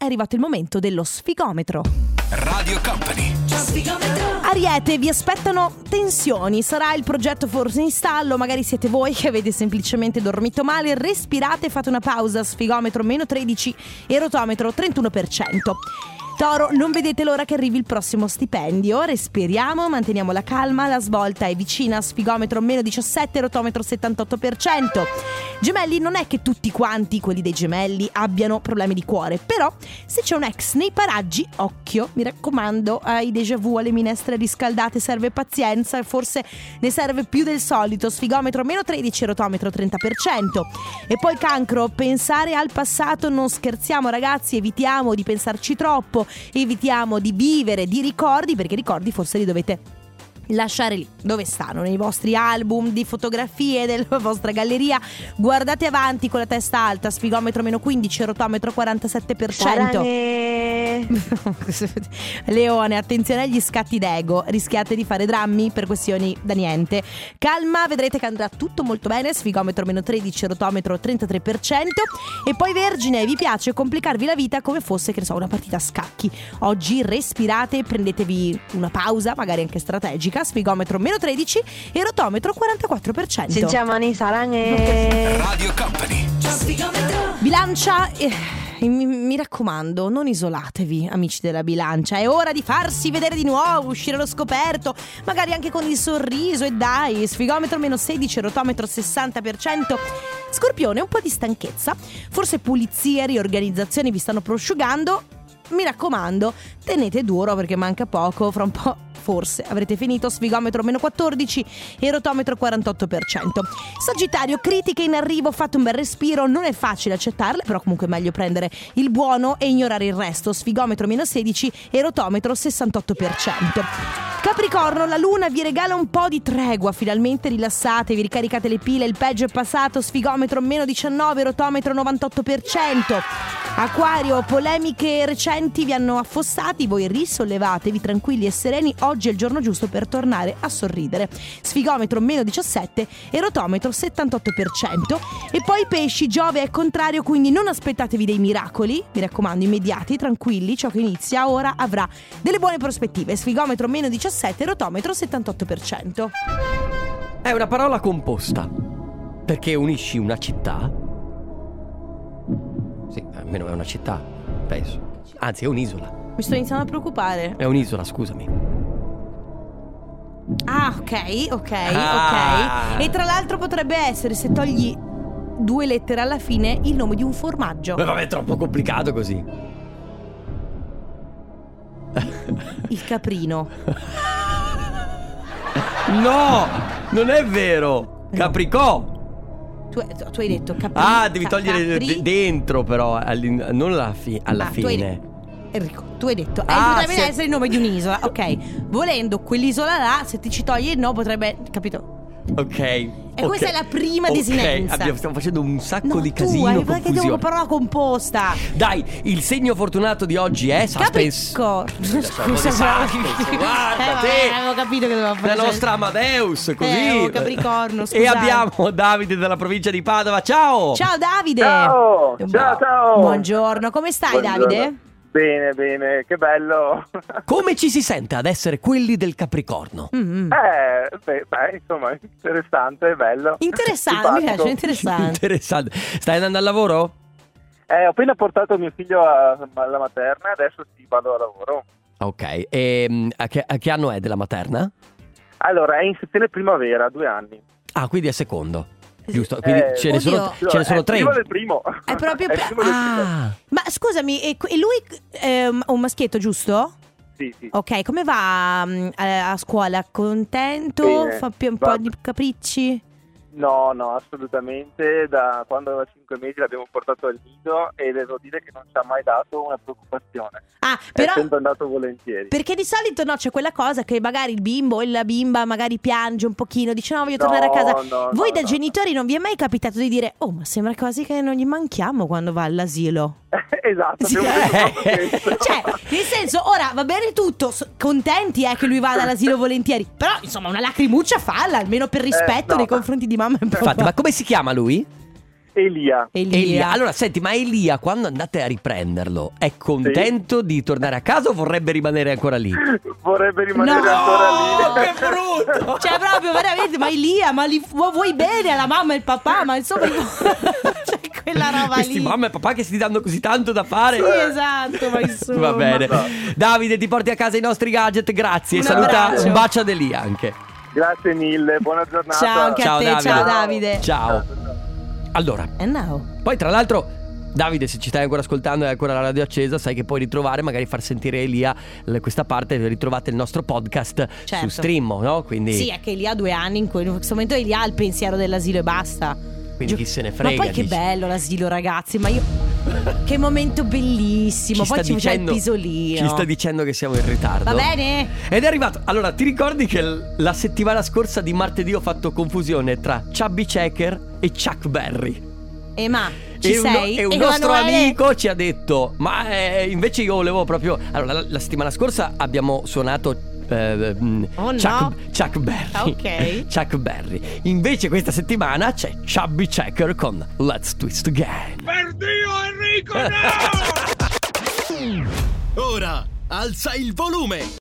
arrivato il momento dello sfigometro. Radio Company. Ariete, vi aspettano tensioni. Sarà il progetto forse in stallo, magari siete voi che avete semplicemente dormito male. Respirate, fate una pausa. Sfigometro meno 13 e rotometro 31%. Toro, non vedete l'ora che arrivi il prossimo stipendio. Respiriamo, manteniamo la calma, la svolta è vicina. Sfigometro meno 17, rotometro 78%. Gemelli, non è che tutti quanti quelli dei gemelli abbiano problemi di cuore, però se c'è un ex nei paraggi, occhio, mi raccomando, ai déjà vu, alle minestre riscaldate serve pazienza, forse ne serve più del solito. Sfigometro meno 13, rotometro 30%. E poi Cancro, pensare al passato non scherziamo ragazzi, evitiamo di pensarci troppo, evitiamo di vivere di ricordi, perché i ricordi forse li dovete lasciare lì dove stanno, nei vostri album di fotografie della vostra galleria. Guardate avanti con la testa alta. Sfigometro meno 15, rotometro 47%. Leone, attenzione agli scatti d'ego, rischiate di fare drammi per questioni da niente. Calma, vedrete che andrà tutto molto bene. Sfigometro meno 13, rotometro 33%. E poi Vergine, vi piace complicarvi la vita come fosse, che ne so, una partita a scacchi. Oggi respirate, prendetevi una pausa, magari anche strategica. Sfigometro meno 13 e rotometro 44%. Radio Company. Bilancia, mi raccomando, non isolatevi, amici della Bilancia. È ora di farsi vedere di nuovo, uscire allo scoperto, magari anche con il sorriso. E dai, sfigometro meno 16, rotometro 60%. Scorpione, un po' di stanchezza, forse pulizie, riorganizzazioni vi stanno prosciugando. Mi raccomando, tenete duro perché manca poco, fra un po' forse avrete finito. Sfigometro meno 14 e rotometro 48%. Sagittario, critiche in arrivo, fate un bel respiro, non è facile accettarle, però comunque è meglio prendere il buono e ignorare il resto. Sfigometro meno 16 e rotometro 68%. Capricorno, la luna vi regala un po' di tregua, finalmente rilassatevi, ricaricate le pile, il peggio è passato. Sfigometro meno 19, rotometro 98%. Acquario, polemiche recenti vi hanno affossati, voi risollevatevi tranquilli e sereni, oggi è il giorno giusto per tornare a sorridere. Sfigometro meno 17 e rotometro 78%. E poi pesci, Giove è contrario, quindi non aspettatevi dei miracoli, mi raccomando, immediati, tranquilli, ciò che inizia ora avrà delle buone prospettive. Sfigometro meno 17, rotometro 78%. È una parola composta, perché unisci una città. Sì, almeno è una città, penso. Anzi, è un'isola. Mi sto iniziando a preoccupare. È un'isola, scusami. Ah, ok. E tra l'altro potrebbe essere, se togli 2 lettere alla fine, il nome di un formaggio. Beh, vabbè, è troppo complicato così. Il caprino. No, non è vero. Capricò. Tu hai detto capri. Ah, devi togliere dentro però, non alla fine. Enrico, tu hai detto potrebbe sì, essere il nome di un'isola. Ok, volendo quell'isola là, se ti ci togli il no potrebbe, capito? Ok. E questa è la prima desinenza. Stiamo facendo un sacco di casino, tu hai confusione. una parola composta. Dai, il segno fortunato di oggi è suspense. Scusa, guarda te. Avevo capito che dovevo fare la nostra Amadeus, così. Capricorno, scusate. E abbiamo Davide dalla provincia di Padova. Ciao. Ciao Davide. Ciao. Buongionsomma, come stai? Buongiorno. Davide? Bene, che bello. Come ci si sente ad essere quelli del Capricorno? Insomma, interessante, bello. Interessante, mi piace, interessante. Stai andando al lavoro? Ho appena portato mio figlio alla materna, adesso vado a lavoro. Ok, e a che anno è della materna? Allora, è in sezione primavera, 2 anni. Ah, quindi è secondo. Giusto, quindi ce ne sono 3. Prima del primo. È proprio del primo. Ma scusami, e lui è un maschietto, giusto? Sì. Ok, come va a scuola? Contento? Bene. Fa più un po' di capricci? No, assolutamente. Da quando aveva 5 mesi l'abbiamo portato al nido e devo dire che non ci ha mai dato una preoccupazione. Però è sempre andato volentieri. Perché di solito c'è quella cosa che magari il bimbo o la bimba magari piange un pochino, dice no, voglio tornare a casa. Voi da genitori non vi è mai capitato di dire ma sembra quasi che non gli manchiamo quando va all'asilo? Esatto, Cioè, nel senso, ora va bene tutto, contenti che lui vada all'asilo volentieri, però insomma una lacrimuccia falla, almeno per rispetto nei confronti di mamma e papà. Infatti, ma come si chiama lui? Elia. Elia. Allora senti, ma Elia quando andate a riprenderlo è contento di tornare a casa o vorrebbe rimanere ancora lì? Vorrebbe rimanere ancora lì. Che brutto! Cioè proprio veramente, ma Elia, ma vuoi bene alla mamma e al papà, ma insomma cioè quella roba Questi lì. mamma e papà che si danno così tanto da fare. Sì, esatto, ma insomma. Va bene. Davide, ti porti a casa i nostri gadget, grazie. Un Saluta, abbraccio. un bacio ad Elia anche. Grazie mille, buona giornata. Ciao anche a te, Davide. ciao Davide. Ciao. Allora, And now? poi tra l'altro, Davide, se ci stai ancora ascoltando e hai ancora la radio accesa, sai che puoi ritrovare, magari far sentire Elia questa parte, ritrovate il nostro podcast Certo. su Stream, no? Quindi, Sì, è che Elia ha 2 anni, in questo momento Elia ha il pensiero dell'asilo e basta. quindi chi se ne frega. Ma poi che dici. bello l'asilo, ragazzi, ma io che momento bellissimo. Ci Poi sta c'è il dicendo- pisolino. Ci sta dicendo che siamo in ritardo. Va bene? Ed è arrivato. Allora, ti ricordi che la settimana scorsa di martedì ho fatto confusione tra Chubby Checker e Chuck Berry? Ma ci E sei? e un nostro Emanuele? amico ci ha detto: ma invece io volevo proprio. Allora, la settimana scorsa abbiamo suonato Oh, Chuck, no. Chuck Berry. Ok. Chuck Berry. Invece questa settimana c'è Chubby Checker con Let's Twist Again. Per Dio, Enrico, no! Ora alza il volume.